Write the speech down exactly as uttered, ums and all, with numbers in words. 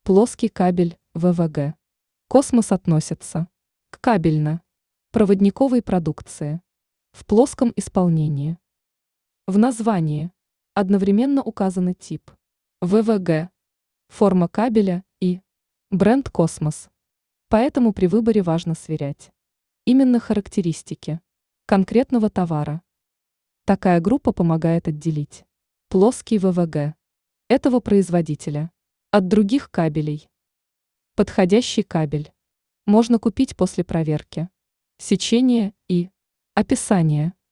Плоский кабель вэ вэ гэ. Космос относится к кабельно-проводниковой продукции в плоском исполнении. В названии одновременно указаны тип вэ вэ гэ, форма кабеля и бренд «Космос». Поэтому при выборе важно сверять именно характеристики конкретного товара. Такая группа помогает отделить плоский вэ вэ гэ этого производителя от других кабелей. Подходящий кабель можно купить после проверки, сечения и описания.